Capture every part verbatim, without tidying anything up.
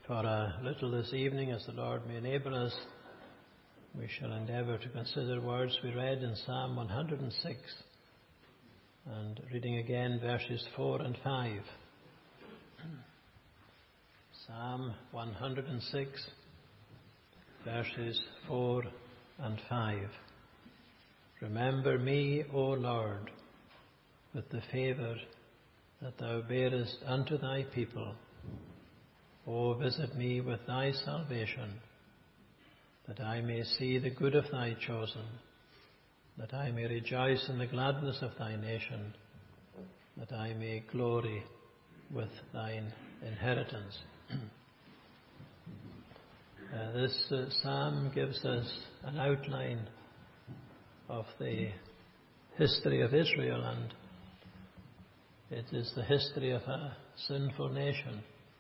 For a little this evening, as the Lord may enable us, we shall endeavour to consider words we read in Psalm one hundred six, and reading again verses four and five. Psalm one hundred six, verses four and five. Remember me, O Lord, with the favour that thou bearest unto thy people. O visit me with thy salvation, that I may see the good of thy chosen, that I may rejoice in the gladness of thy nation, that I may glory with thine inheritance. uh, this uh, psalm gives us an outline of the history of Israel, and it is the history of a sinful nation,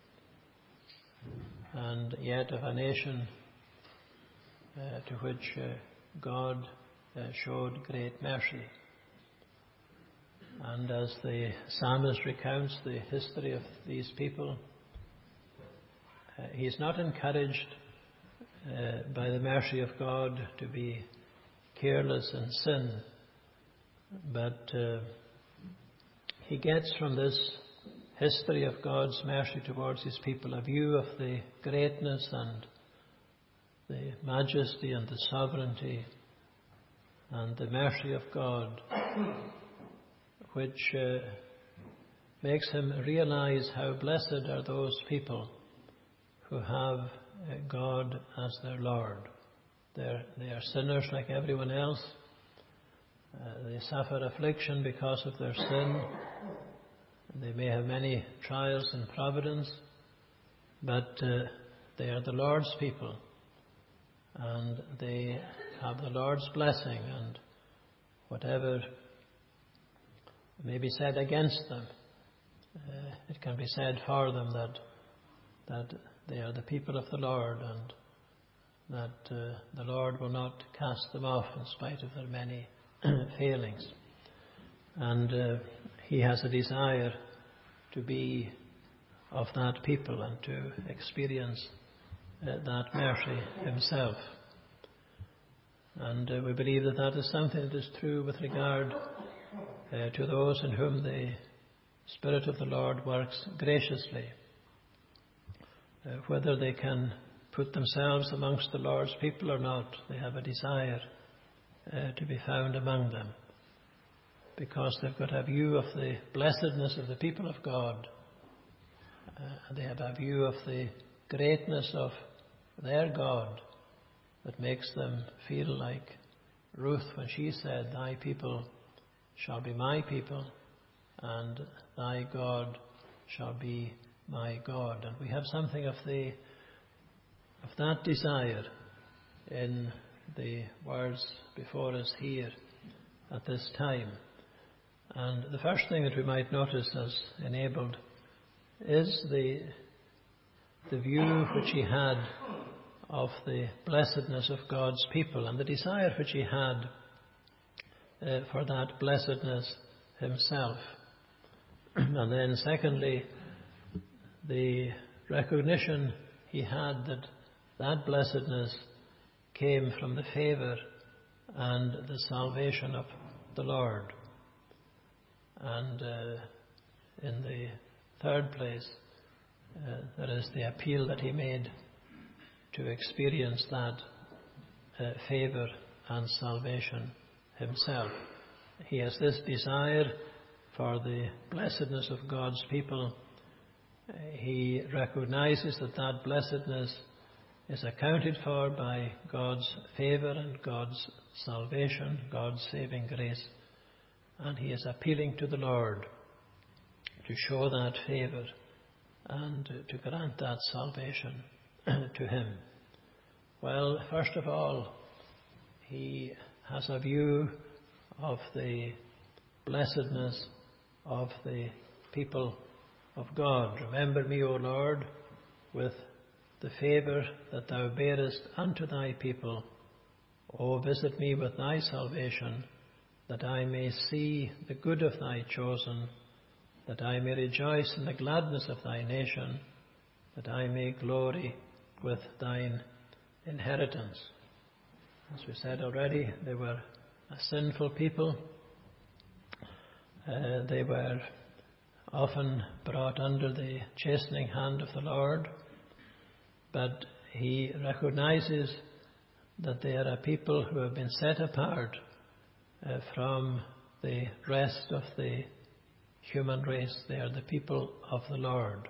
and yet of a nation uh, to which uh, God uh, showed great mercy. And as the psalmist recounts the history of these people, uh, he is not encouraged uh, by the mercy of God to be careless in sin, but uh, he gets from this history of God's mercy towards his people a view of the greatness and the majesty and the sovereignty and the mercy of God, which uh, makes him realize how blessed are those people who have uh, God as their Lord. They're, they are sinners like everyone else. Uh, they suffer affliction because of their sin. They may have many trials in providence, but uh, they are the Lord's people, and they have the Lord's blessing, and whatever may be said against them, uh, it can be said for them that that they are the people of the Lord, and that uh, the Lord will not cast them off in spite of their many failings. And uh, he has a desire to be of that people and to experience uh, that mercy himself. And uh, we believe that that is something that is true with regard uh, to those in whom the Spirit of the Lord works graciously. Uh, whether they can put themselves amongst the Lord's people or not, they have a desire uh, to be found among them, because they've got a view of the blessedness of the people of God. Uh, they have a view of the greatness of their God that makes them feel like Ruth when she said, "Thy people shall be my people, and thy God shall be my God." And we have something of the of that desire in the words before us here at this time. And the first thing that we might notice as enabled is the the view which he had of the blessedness of God's people, and the desire which he had uh, for that blessedness himself. And then secondly, the recognition he had that that blessedness came from the favour and the salvation of the Lord. And uh, in the third place, uh, there is the appeal that he made to experience that uh, favour and salvation himself. He has this desire for the blessedness of God's people. Uh, he recognizes that that blessedness is accounted for by God's favour and God's salvation, God's saving grace. And he is appealing to the Lord to show that favour and to grant that salvation to him. Well, first of all, he has a view of the blessedness of the people of God. Remember me, O Lord, with the favour that thou bearest unto thy people. O visit me with thy salvation, that I may see the good of thy chosen, that I may rejoice in the gladness of thy nation, that I may glory with thine inheritance. As we said already, they were a sinful people. Uh, they were often brought under the chastening hand of the Lord, but he recognizes that they are a people who have been set apart uh, from the rest of the human race. They are the people of the Lord.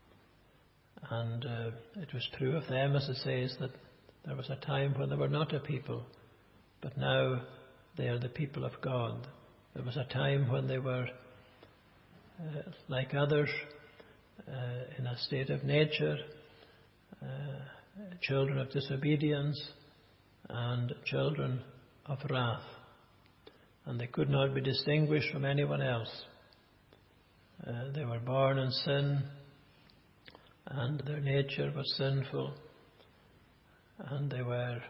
And uh, it was true of them, as it says, that there was a time when they were not a people, but now they are the people of God. There was a time when they were uh, like others, uh, in a state of nature, uh, children of disobedience and children of wrath. And they could not be distinguished from anyone else. Uh, they were born in sin, and their nature was sinful, and they were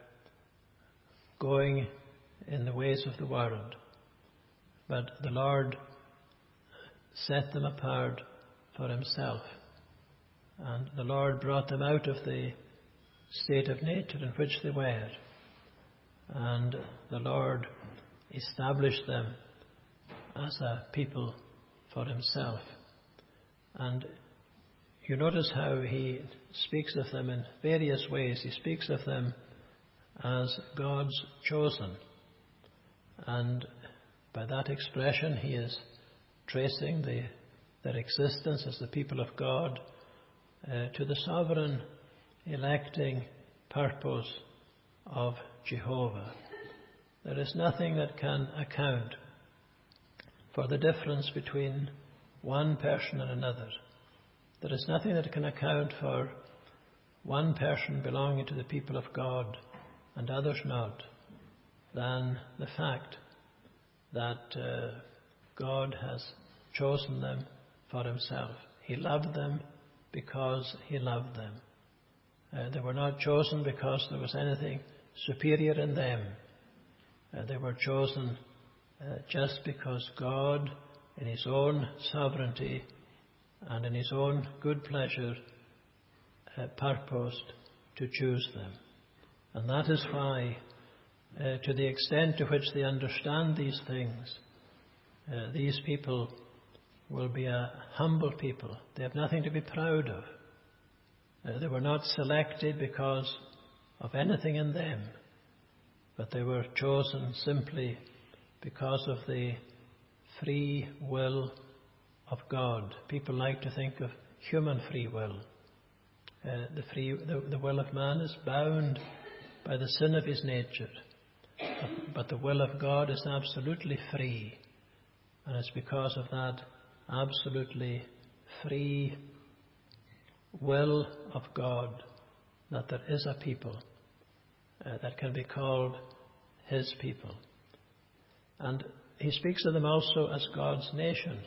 going in the ways of the world. But the Lord set them apart for himself, and the Lord brought them out of the state of nature in which they were, and the Lord established them as a people for himself. And you notice how he speaks of them in various ways. He speaks of them as God's chosen. And by that expression, he is tracing the, their existence as the people of God uh, to the sovereign electing purpose of Jehovah. There is nothing that can account for the difference between one person and another. There is nothing that can account for one person belonging to the people of God and others not, than the fact that uh, God has chosen them for himself. He loved them because he loved them. Uh, they were not chosen because there was anything superior in them. Uh, they were chosen uh, just because God, in his own sovereignty and in his own good pleasure, uh, purposed to choose them. And that is why, uh, to the extent to which they understand these things, uh, these people will be a humble people. They have nothing to be proud of. Uh, they were not selected because of anything in them, but they were chosen simply because of the free will of God. People like to think of human free will. Uh, the, free, the, the will of man is bound by the sin of his nature, but, but the will of God is absolutely free, and it's because of that absolutely free will of God that there is a people uh, that can be called his people. And he speaks of them also as God's nation,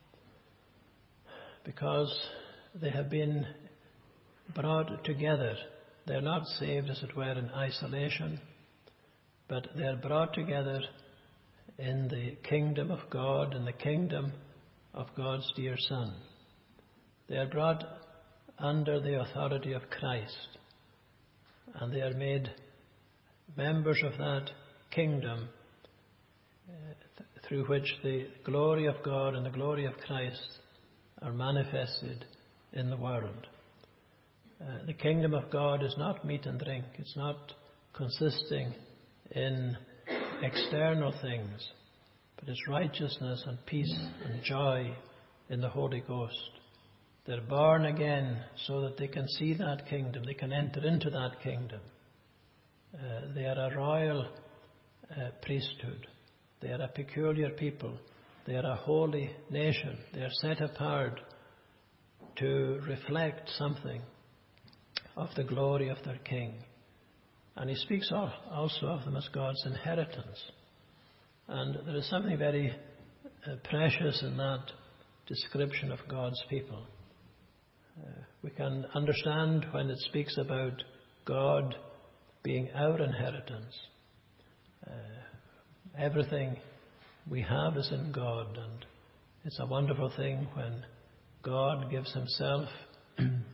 because they have been brought together. They're not saved, as it were, in isolation, but they're brought together in the kingdom of God, in the kingdom of God's dear Son. They are brought under the authority of Christ, and they are made members of that kingdom uh, th- through which the glory of God and the glory of Christ are manifested in the world. Uh, the kingdom of God is not meat and drink. It's not consisting in external things, but it's righteousness and peace and joy in the Holy Ghost. They're born again so that they can see that kingdom. They can enter into that kingdom. Uh, they are a royal uh, priesthood. They are a peculiar people. They are a holy nation. They are set apart to reflect something of the glory of their King. And he speaks also of them as God's inheritance. And there is something very uh, precious in that description of God's people. Uh, we can understand when it speaks about God being our inheritance. Uh, everything we have is in God, and it's a wonderful thing when God gives himself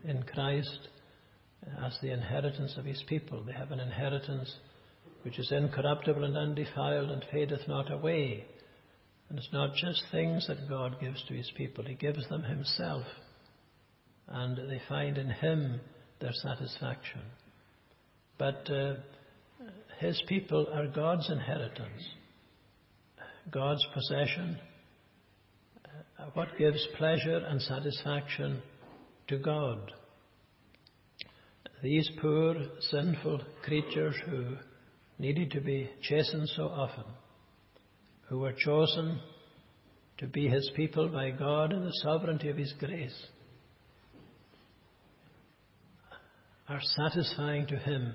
in Christ as the inheritance of his people. They have an inheritance which is incorruptible and undefiled and fadeth not away. And it's not just things that God gives to his people. He gives them himself. And they find in him their satisfaction. But uh, his people are God's inheritance, God's possession. Uh, what gives pleasure and satisfaction to God? These poor, sinful creatures who needed to be chastened so often, who were chosen to be his people by God in the sovereignty of his grace, are satisfying to him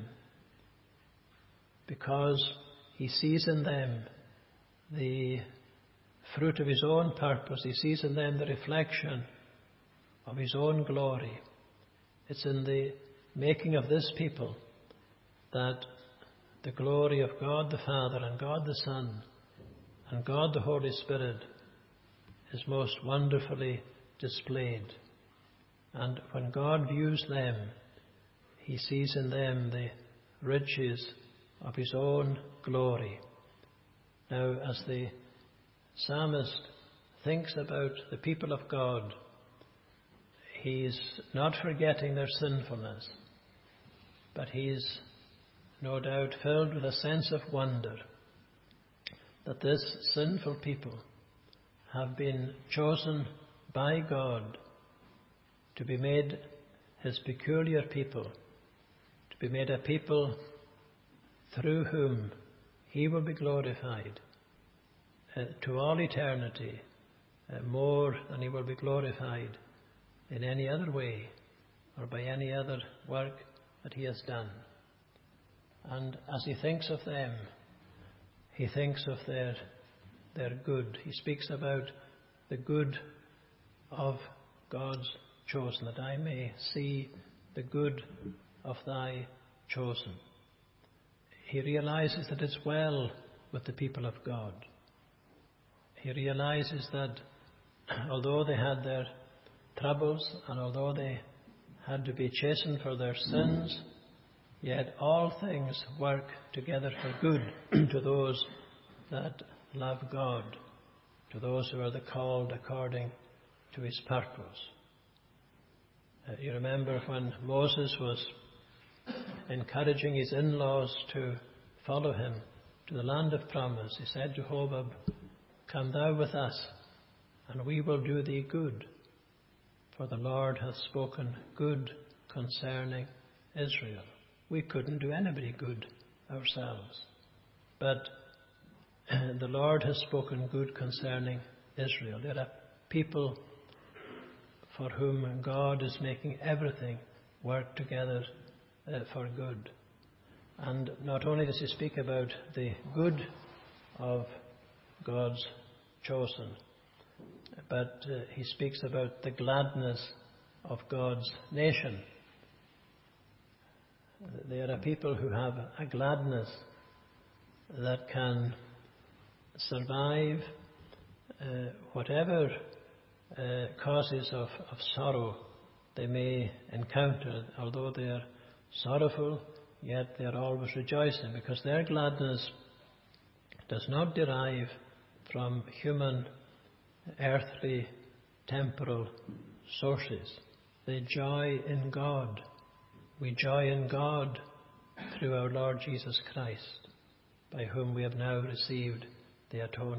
because he sees in them the fruit of his own purpose. He sees in them the reflection of his own glory. It's in the making of this people that the glory of God the Father and God the Son and God the Holy Spirit is most wonderfully displayed. And when God views them, he sees in them the riches of his own glory. Now, as the psalmist thinks about the people of God, he's not forgetting their sinfulness, but he's no doubt filled with a sense of wonder that this sinful people have been chosen by God to be made his peculiar people, to be made a people through whom he will be glorified uh, to all eternity, uh, more than he will be glorified in any other way or by any other work that he has done. And as he thinks of them, he thinks of their, their good. He speaks about the good of God's chosen, that I may see the good of thy chosen. He realizes that it's well with the people of God. He realizes that although they had their troubles and although they had to be chastened for their sins, yet all things work together for good to those that love God, to those who are the called according to his purpose. Uh, you remember when Moses was encouraging his in-laws to follow him to the land of promise, he said to Hobab, "Come thou with us, and we will do thee good, for the Lord hath spoken good concerning Israel." We couldn't do anybody good ourselves, but the Lord has spoken good concerning Israel. There are people for whom God is making everything work together uh, for good. And not only does he speak about the good of God's chosen, but uh, he speaks about the gladness of God's nation. There are people who have a gladness that can survive uh, whatever uh, causes of, of sorrow they may encounter. Although they are sorrowful, yet they are always rejoicing, because their gladness does not derive from human, earthly, temporal sources. They joy in God. We joy in God through our Lord Jesus Christ, by whom we have now received the atonement.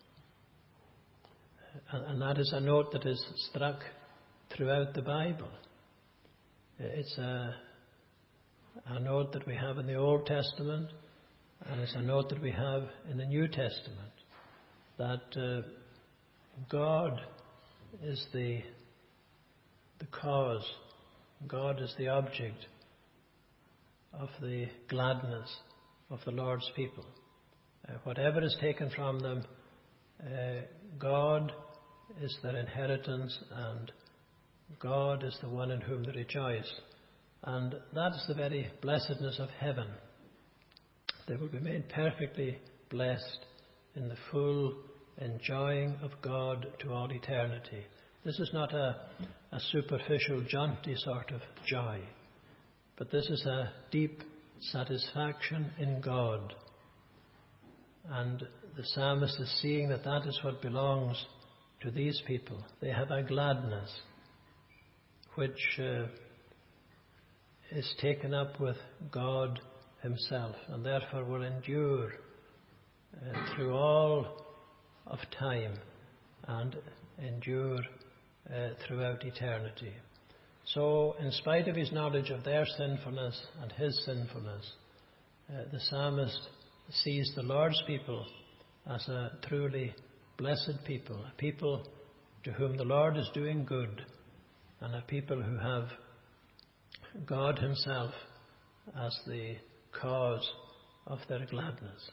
And that is a note that is struck throughout the Bible. It's a, a note that we have in the Old Testament, and it's a note that we have in the New Testament, that uh, God is the, the cause, God is the object of the gladness of the Lord's people. Uh, whatever is taken from them, uh, God is their inheritance, and God is the one in whom they rejoice. And that is the very blessedness of heaven. They will be made perfectly blessed in the full enjoying of God to all eternity. This is not a, a superficial, jaunty sort of joy, but this is a deep satisfaction in God. And the psalmist is seeing that that is what belongs to these people. They have a gladness which uh, is taken up with God himself, and therefore will endure uh, through all of time and endure uh, throughout eternity. So, in spite of his knowledge of their sinfulness and his sinfulness, uh, the psalmist sees the Lord's people as a truly blessed people, a people to whom the Lord is doing good, and a people who have God himself as the cause of their gladness.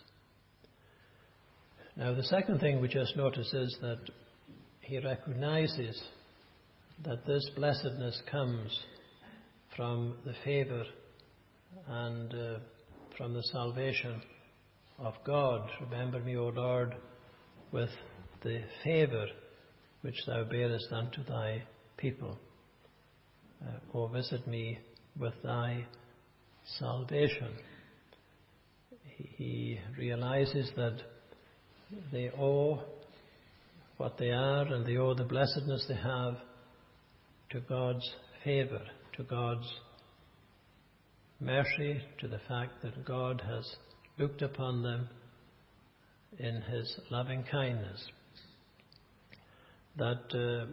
Now, the second thing we just notice is that he recognizes that this blessedness comes from the favour and uh, from the salvation of God. Remember me, O Lord, with the favour which thou bearest unto thy people. Uh, o visit me with thy salvation. He realizes that they owe what they are, and they owe the blessedness they have to God's favour, to God's mercy, to the fact that God has looked upon them in his loving kindness. That uh,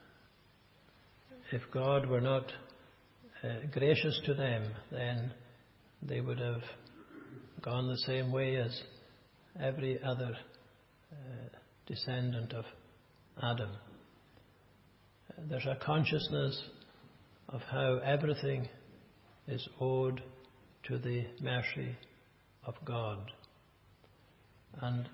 if God were not uh, gracious to them, then they would have gone the same way as every other uh, descendant of Adam. Uh, there's a consciousness of how everything is owed to the mercy of God. And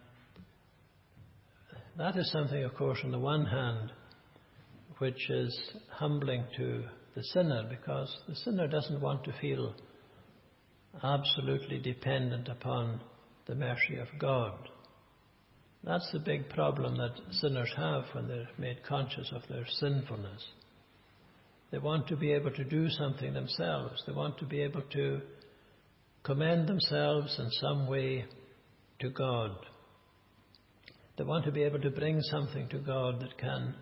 that is something, of course, on the one hand, which is humbling to the sinner, because the sinner doesn't want to feel absolutely dependent upon the mercy of God. That's the big problem that sinners have when they're made conscious of their sinfulness. They want to be able to do something themselves. They want to be able to commend themselves in some way to God. They want to be able to bring something to God that can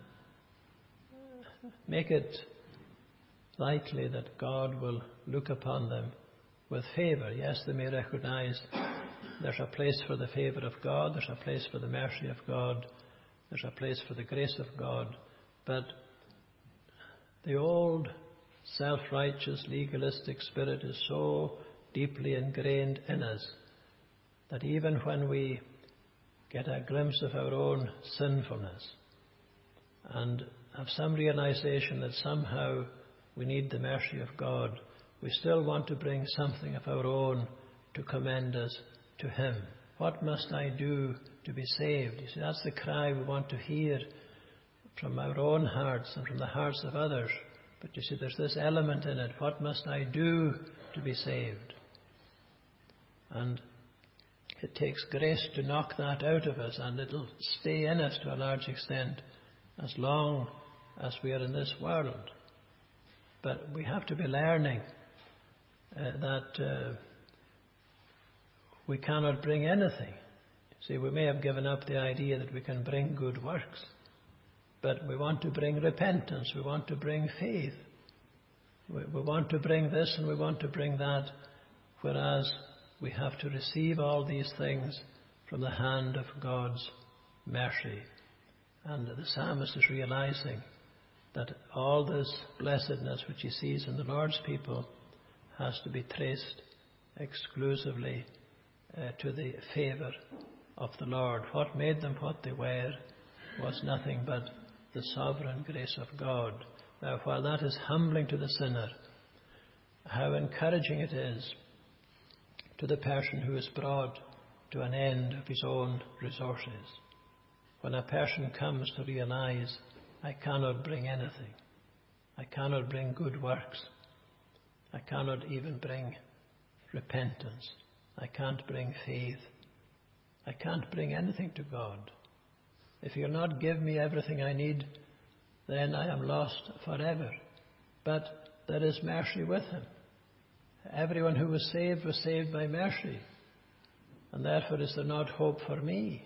make it likely that God will look upon them with favour. Yes, they may recognize there's a place for the favour of God, there's a place for the mercy of God, there's a place for the grace of God, but the old self-righteous, legalistic spirit is so deeply ingrained in us that even when we get a glimpse of our own sinfulness and have some realization that somehow we need the mercy of God, we still want to bring something of our own to commend us to him. What must I do to be saved? You see, that's the cry we want to hear from our own hearts and from the hearts of others. But you see, there's this element in it. What must I do to be saved? And it takes grace to knock that out of us, and it'll stay in us to a large extent as long as we are in this world. But we have to be learning uh, that uh, we cannot bring anything. See, we may have given up the idea that we can bring good works, but we want to bring repentance, we want to bring faith, we, we want to bring this and we want to bring that, whereas we have to receive all these things from the hand of God's mercy. And the psalmist is realizing that all this blessedness which he sees in the Lord's people has to be traced exclusively uh, to the favour of the Lord. What made them what they were was nothing but the sovereign grace of God. Now, while that is humbling to the sinner, how encouraging it is to the person who is brought to an end of his own resources. When a person comes to realize, I cannot bring anything. I cannot bring good works. I cannot even bring repentance. I can't bring faith. I can't bring anything to God. If He'll not give me everything I need, then I am lost forever. But there is mercy with him. Everyone who was saved was saved by mercy. And therefore is there not hope for me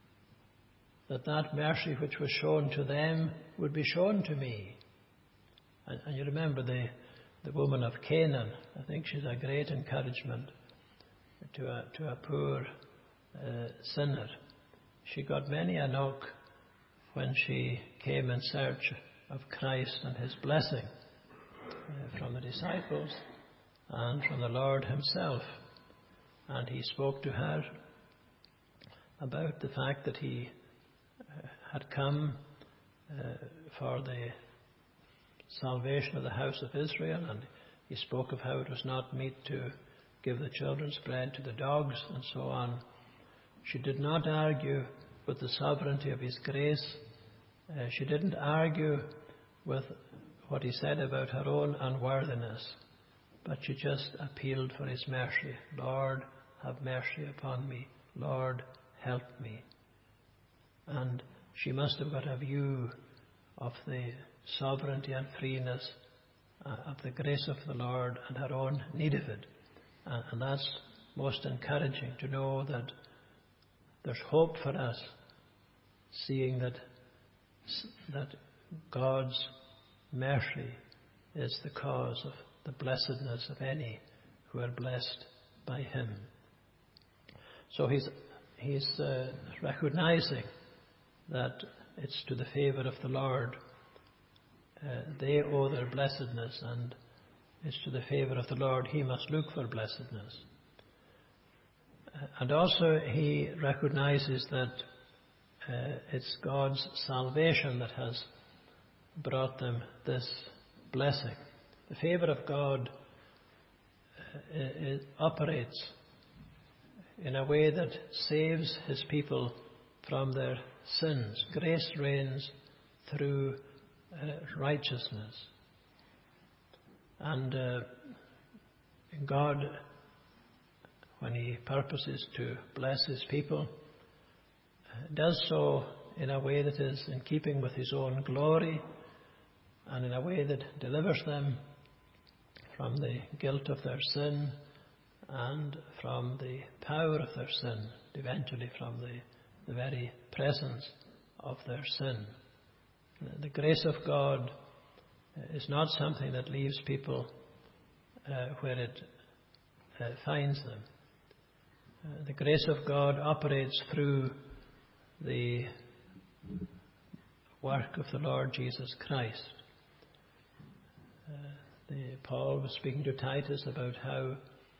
that that mercy which was shown to them would be shown to me? And, and you remember the, the woman of Canaan. I think she's a great encouragement to a, to a poor uh, sinner. She got many a knock when she came in search of Christ and his blessing uh, from the disciples and from the Lord himself. And he spoke to her about the fact that he uh, had come uh, for the salvation of the house of Israel, and he spoke of how it was not meet to give the children's bread to the dogs and so on. She did not argue with the sovereignty of his grace. Uh, she didn't argue with what he said about her own unworthiness, but she just appealed for his mercy. Lord, have mercy upon me. Lord, help me. And she must have got a view of the sovereignty and freeness uh, of the grace of the Lord and her own need of it. And, and that's most encouraging to know that there's hope for us, seeing that that God's mercy is the cause of the blessedness of any who are blessed by him. So he's he's uh, recognizing that it's to the favour of the Lord. Uh, they owe their blessedness, and it's to the favour of the Lord he must look for blessedness. Uh, and also he recognizes that uh, it's God's salvation that has brought them this blessing. The favour of God uh, it operates in a way that saves his people from their sins. Grace reigns through uh, righteousness. And uh, God, when he purposes to bless his people, uh, does so in a way that is in keeping with his own glory, and in a way that delivers them from the guilt of their sin and from the power of their sin, eventually from the, the very presence of their sin. The grace of God is not something that leaves people uh, where it uh, finds them. Uh, the grace of God operates through the work of the Lord Jesus Christ. Uh, the, Paul was speaking to Titus about how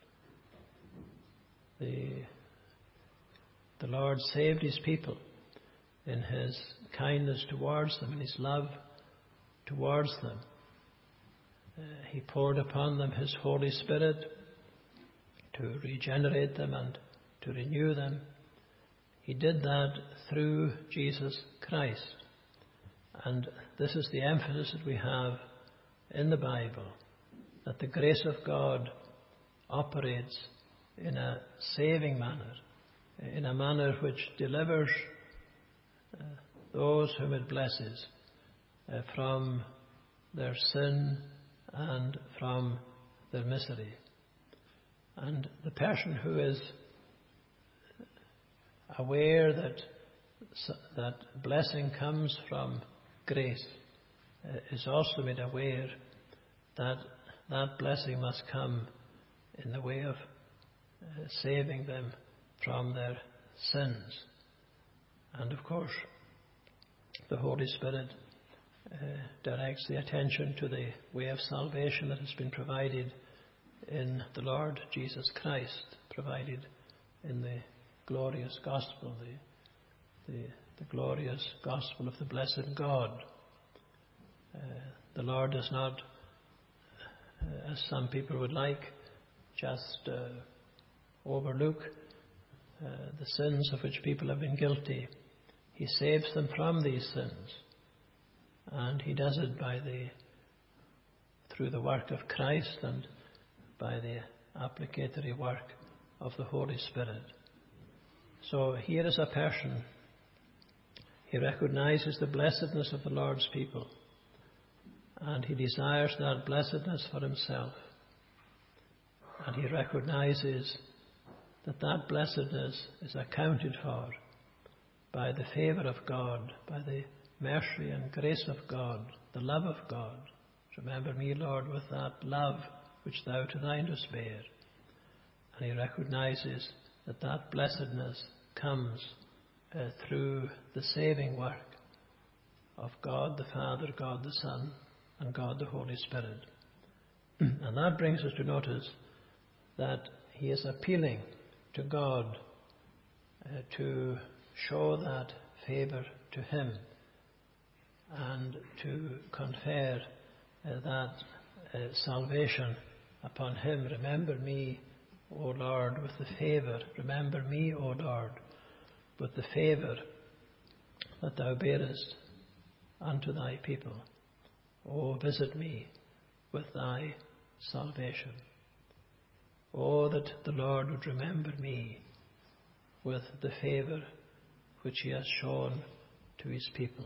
the, the Lord saved his people in his kindness towards them, in his love towards them. Uh, he poured upon them his Holy Spirit to regenerate them and to renew them. He did that through Jesus Christ. And this is the emphasis that we have in the Bible, that the grace of God operates in a saving manner, in a manner which delivers uh, those whom it blesses uh, from their sin and from their misery. And the person who is aware that that blessing comes from grace uh, is also made aware that that blessing must come in the way of uh, saving them from their sins. And of course, the Holy Spirit uh, directs the attention to the way of salvation that has been provided in the Lord Jesus Christ, provided in the glorious gospel, the, the, the glorious gospel of the blessed God. Uh, the Lord does not, uh, as some people would like, just uh, overlook uh, the sins of which people have been guilty. He saves them from these sins, and he does it by the through the work of Christ and by the applicatory work of the Holy Spirit. So here is a person, he recognizes the blessedness of the Lord's people, and he desires that blessedness for himself. And he recognizes that that blessedness is accounted for by the favour of God, by the mercy and grace of God, the love of God. Remember me, Lord, with that love which thou to thine dost bear. And he recognizes that that blessedness comes uh, through the saving work of God the Father, God the Son, and God the Holy Spirit. And that brings us to notice that he is appealing to God uh, to show that favour to him and to confer uh, that uh, salvation upon him. Remember me, O Lord, with the favour. Remember me, O Lord, with the favour that thou bearest unto thy people. O visit me with thy salvation. Oh, that the Lord would remember me with the favour which he has shown to his people.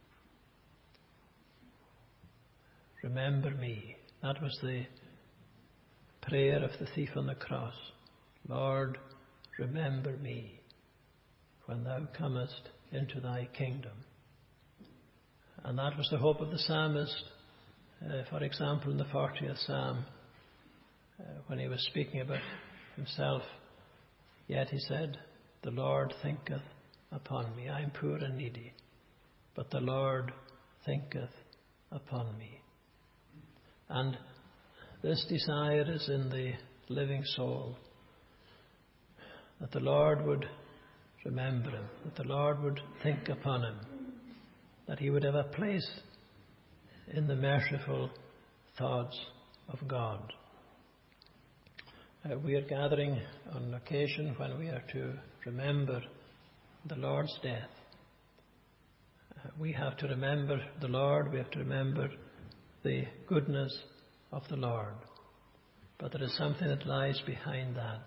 Remember me. That was the prayer of the thief on the cross. Lord, remember me when thou comest into thy kingdom. And that was the hope of the psalmist, uh, for example, in the fortieth Psalm, uh, when he was speaking about himself. Yet he said, the Lord thinketh upon me. I am poor and needy, but the Lord thinketh upon me. And this desire is in the living soul, that the Lord would remember him, that the Lord would think upon him, that he would have a place in the merciful thoughts of God. Uh, we are gathering on an occasion when we are to remember the Lord's death. Uh, we have to remember the Lord, we have to remember the goodness of the Lord. But there is something that lies behind that,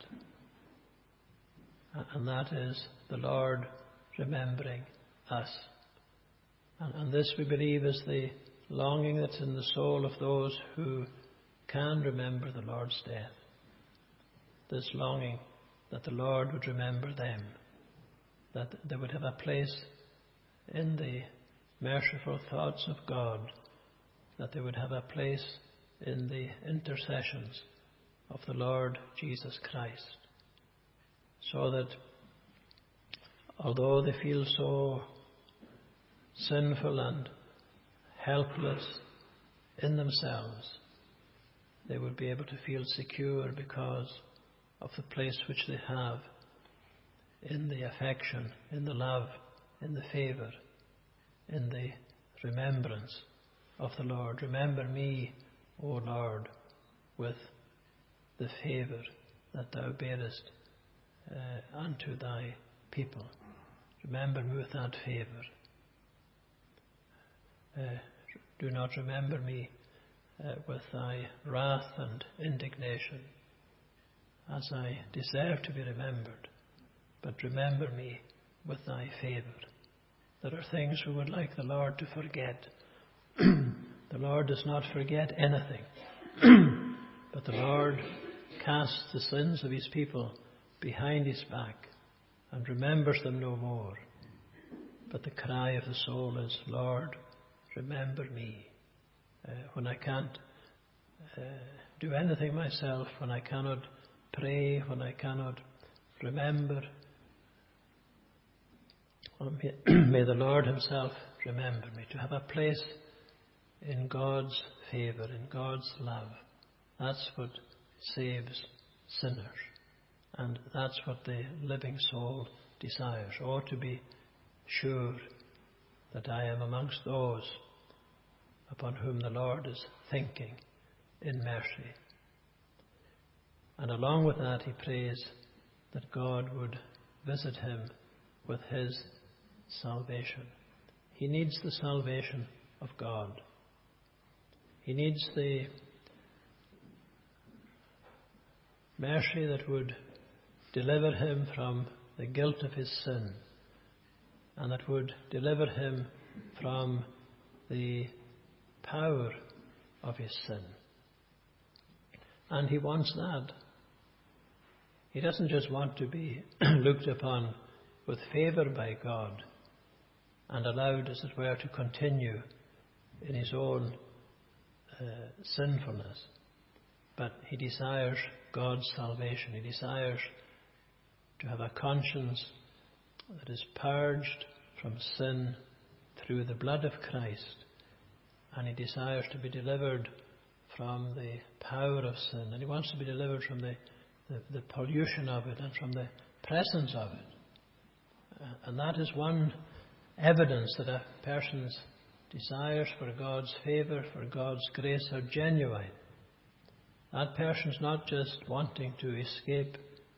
and that is the Lord remembering us. And, and this, we believe, is the longing that's in the soul of those who can remember the Lord's death. This longing that the Lord would remember them, that they would have a place in the merciful thoughts of God, that they would have a place in the intercessions of the Lord Jesus Christ, so that although they feel so sinful and helpless in themselves, they would be able to feel secure because of the place which they have in the affection, in the love, in the favour, in the remembrance of the Lord. Remember me, O Lord, with the favour that thou bearest uh, unto thy people. Remember me with that favour. Uh, do not remember me uh, with thy wrath and indignation, as I deserve to be remembered, but remember me with thy favour. There are things we would like the Lord to forget. The Lord does not forget anything, but the Lord casts the sins of his people behind his back and remembers them no more. But the cry of the soul is, Lord, remember me. Uh, when I can't uh, do anything myself, when I cannot pray, when I cannot remember, well, may, may the Lord himself remember me, to have a place in God's favour, in God's love. That's what saves sinners. And that's what the living soul desires. Oh, to be sure that I am amongst those upon whom the Lord is thinking in mercy. And along with that, he prays that God would visit him with his salvation. He needs the salvation of God. He needs the mercy that would deliver him from the guilt of his sin, and that would deliver him from the power of his sin. And he wants that. He doesn't just want to be looked upon with favour by God and allowed, as it were, to continue in his own uh, sinfulness. But he desires God's salvation. He desires to have a conscience that is purged from sin through the blood of Christ. And he desires to be delivered from the power of sin. And he wants to be delivered from the, the, the pollution of it and from the presence of it. Uh, and that is one evidence that a person's desires for God's favour, for God's grace are genuine. That person's not just wanting to escape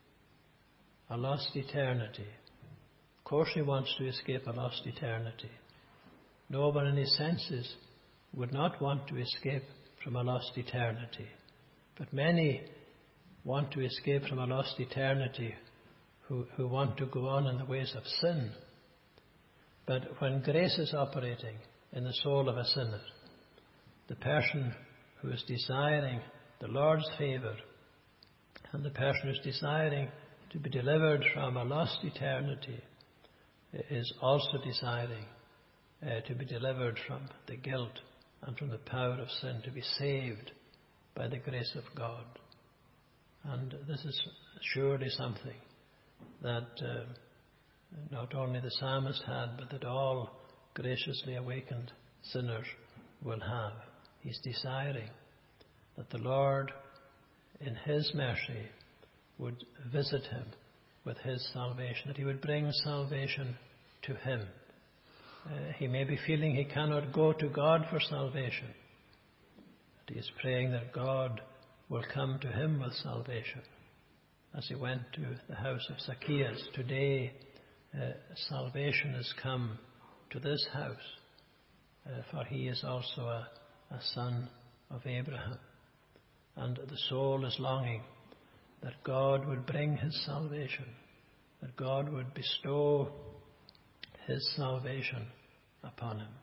a lost eternity. Of course he wants to escape a lost eternity. No one in his senses would not want to escape from a lost eternity. But many want to escape from a lost eternity who, who want to go on in the ways of sin. But when grace is operating in the soul of a sinner, the person who is desiring the Lord's favour and the person who is desiring to be delivered from a lost eternity is also desiring uh, to be delivered from the guilt and from the power of sin, to be saved by the grace of God. And this is surely something that uh, not only the psalmist had, but that all graciously awakened sinners will have. He's desiring that the Lord, in his mercy, would visit him with his salvation, that he would bring salvation to him. Uh, he may be feeling he cannot go to God for salvation, but he is praying that God will come to him with salvation. As he went to the house of Zacchaeus, today uh, salvation has come to this house, uh, for he is also a, a son of Abraham. And the soul is longing that God would bring his salvation, that God would bestow his salvation upon him.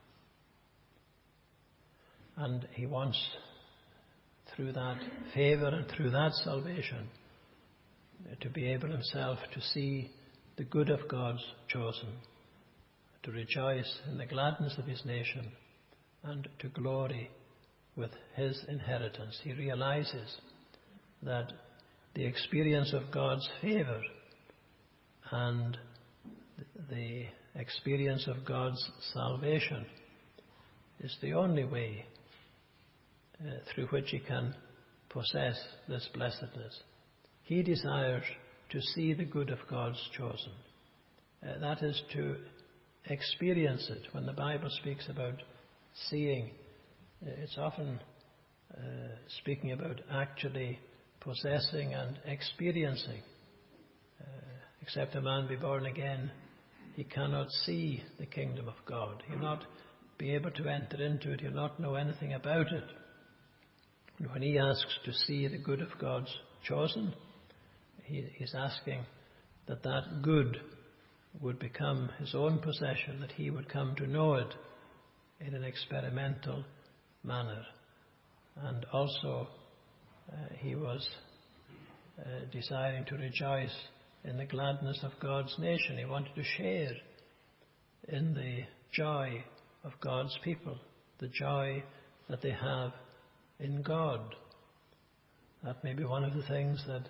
And he wants, through that favour and through that salvation, to be able himself to see the good of God's chosen, to rejoice in the gladness of his nation, and to glory with his inheritance. He realizes that the experience of God's favour and the experience of God's salvation is the only way uh, through which he can possess this blessedness. He desires to see the good of God's chosen. Uh, that is to experience it. When the Bible speaks about seeing, it's often uh, speaking about actually possessing and experiencing. Uh, except a man be born again, he cannot see the kingdom of God. He'll not be able to enter into it. He'll not know anything about it. And when he asks to see the good of God's chosen, he, he's asking that that good would become his own possession, that he would come to know it in an experimental manner. And also uh, he was uh, desiring to rejoice in the gladness of God's nation. He wanted to share in the joy of God's people, the joy that they have in God. That may be one of the things that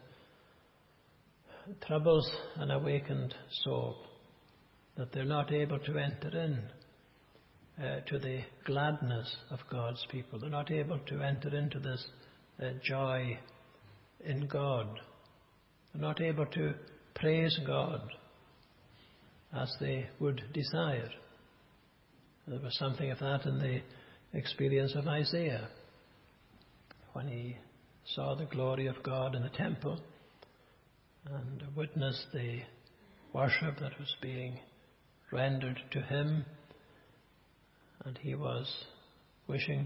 troubles an awakened soul, that they're not able to enter in uh, to the gladness of God's people. They're not able to enter into this uh, joy in God. They're not able to praise God as they would desire. There was something of that in the experience of Isaiah when he saw the glory of God in the temple and witnessed the worship that was being rendered to him, and he was wishing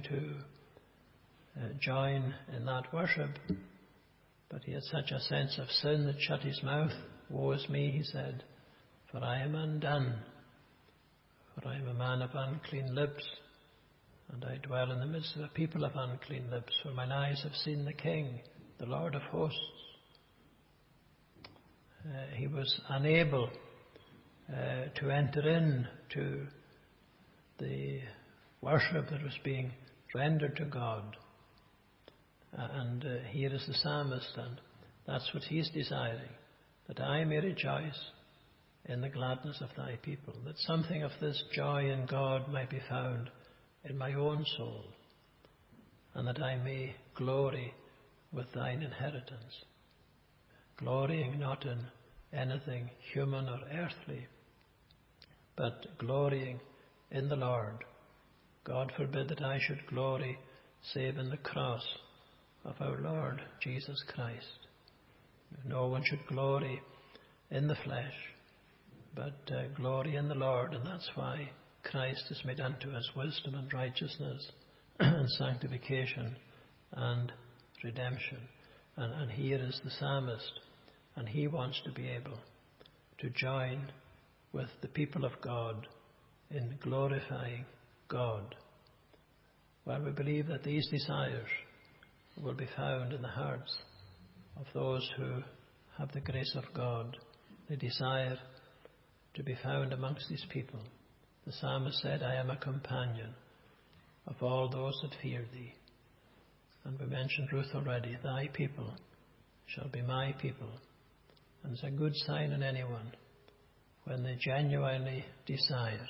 to uh, join in that worship, but he had such a sense of sin that shut his mouth. Woe is me, he said, for I am undone, for I am a man of unclean lips, And I dwell in the midst of a people of unclean lips, for mine eyes have seen the King, the Lord of hosts. Uh, he was unable uh, to enter in to the worship that was being rendered to God. Uh, and uh, here is the psalmist, and that's what he's desiring, that I may rejoice in the gladness of thy people, that something of this joy in God might be found in my own soul, and that I may glory with thine inheritance, glorying not in anything human or earthly, but glorying in the Lord. God forbid that I should glory save in the cross of our Lord Jesus Christ. No one should glory in the flesh, but uh, glory in the Lord, and that's why Christ is made unto us wisdom and righteousness and sanctification and redemption. And, and here is the psalmist, and he wants to be able to join with the people of God in glorifying God. Well, we believe that these desires will be found in the hearts of those who have the grace of God. They desire to be found amongst these people. The psalmist said, I am a companion of all those that fear thee. And we mentioned Ruth already, thy people shall be my people. And it's a good sign in anyone when they genuinely desire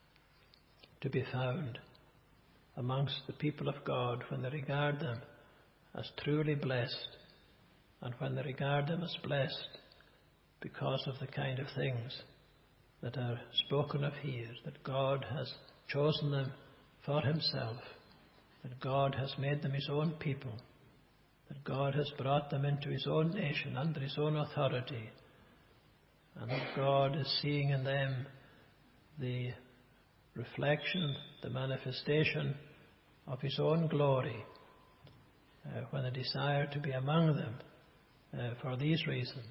to be found amongst the people of God, when they regard them as truly blessed, and when they regard them as blessed because of the kind of things that are spoken of here, that God has chosen them for himself, that God has made them his own people, that God has brought them into his own nation under his own authority, and that God is seeing in them the reflection, the manifestation of his own glory, uh, when they desire to be among them uh, for these reasons.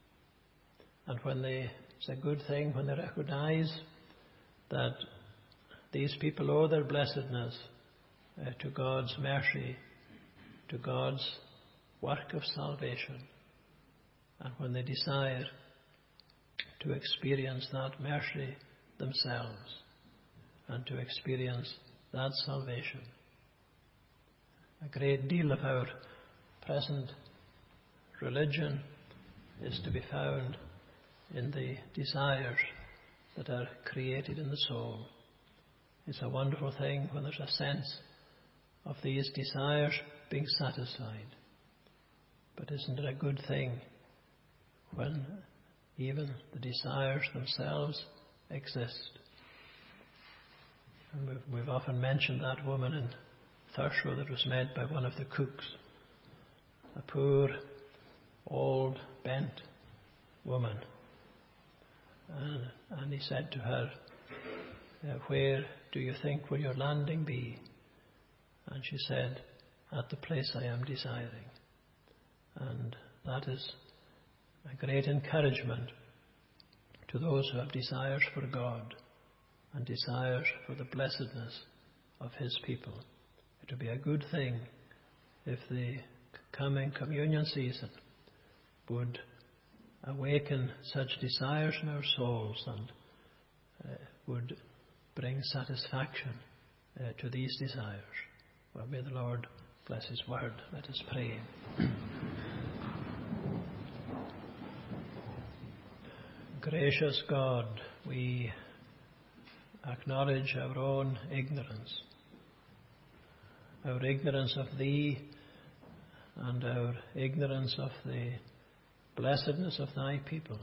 And when they, it's a good thing when they recognize that these people owe their blessedness uh, to God's mercy, to God's work of salvation. And when they desire to experience that mercy themselves and to experience that salvation. A great deal of our present religion is to be found in the desires that are created in the soul. It's a wonderful thing when there's a sense of these desires being satisfied. But isn't it a good thing when even the desires themselves exist? And we've, we've often mentioned that woman in Thurso that was met by one of the cooks, a poor, old, bent woman. And, and he said to her, uh, where do you think will your landing be? And she said, at the place I am desiring. And that is a great encouragement to those who have desires for God and desires for the blessedness of his people. It would be a good thing if the coming communion season would awaken such desires in our souls and uh, would bring satisfaction uh, to these desires. Well, may the Lord bless his word. Let us pray. Gracious God, we acknowledge our own ignorance, our ignorance of Thee and our ignorance of the blessedness of Thy people.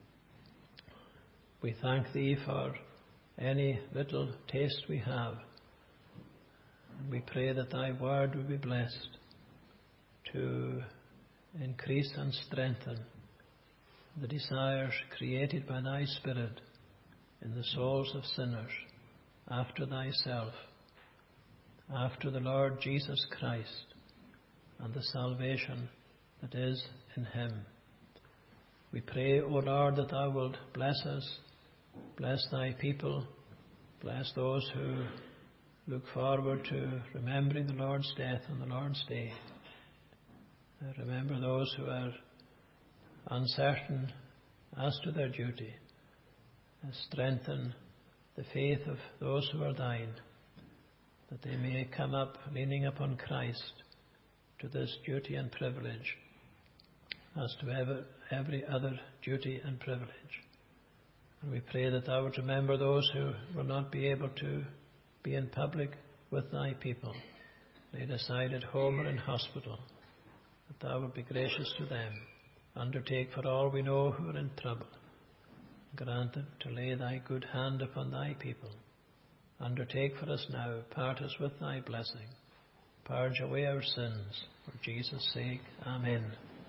We thank Thee for any little taste we have, and we pray that Thy word will be blessed to increase and strengthen the desires created by Thy Spirit in the souls of sinners after Thyself, after the Lord Jesus Christ and the salvation that is in Him. We pray, O Lord, that Thou wilt bless us, bless Thy people, bless those who look forward to remembering the Lord's death on the Lord's day. Uh, remember those who are uncertain as to their duty. Uh, strengthen the faith of those who are thine, that they may come up leaning upon Christ to this duty and privilege as to ever, every other duty and privilege. And we pray that thou would remember those who will not be able to be in public with thy people, laid aside at home or in hospital, that thou would be gracious to them. Undertake for all we know who are in trouble. Grant them to lay thy good hand upon thy people. Undertake for us now, part us with thy blessing. Purge away our sins, for Jesus' sake. Amen.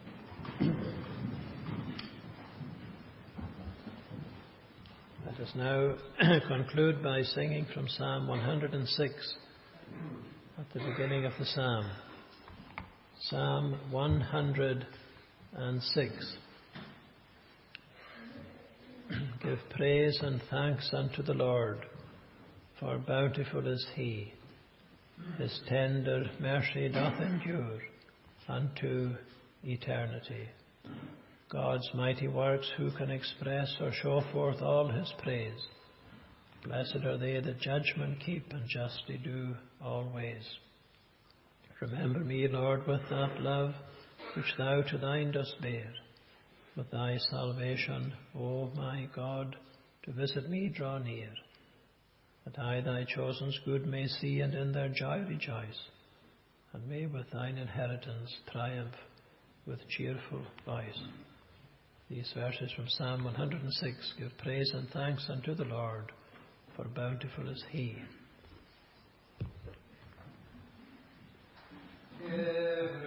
Let us now conclude by singing from Psalm one hundred six at the beginning of the psalm. Psalm one hundred six. Give praise and thanks unto the Lord, for bountiful is he. His tender mercy doth endure unto eternity. God's mighty works who can express or show forth all his praise? Blessed are they that judgment keep and justly do always. Remember me, Lord, with that love which thou to thine dost bear. With thy salvation, O my God, to visit me draw near, that I thy chosen's good may see and in their joy rejoice, and may with thine inheritance triumph with cheerful voice. These verses from Psalm one hundred six give praise and thanks unto the Lord, for bountiful is he. Yeah.